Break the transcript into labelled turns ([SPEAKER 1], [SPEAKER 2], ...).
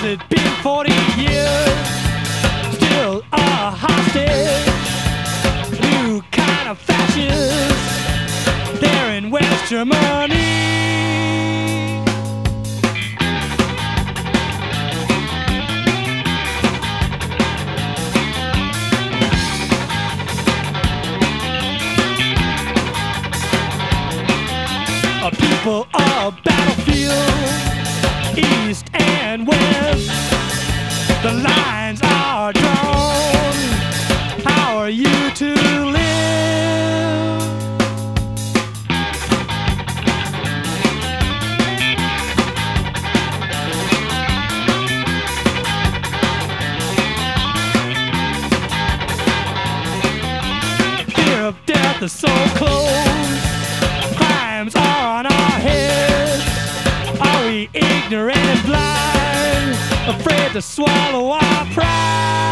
[SPEAKER 1] it been 40 years? Still a hostage. New kind of fascist. They're in West Germany. A people of battlefield, east and west. The lines are drawn. How are you to live? Fear of death is so close. Crimes are on our heads. Are we ignorant and blind, afraid to swallow our pride?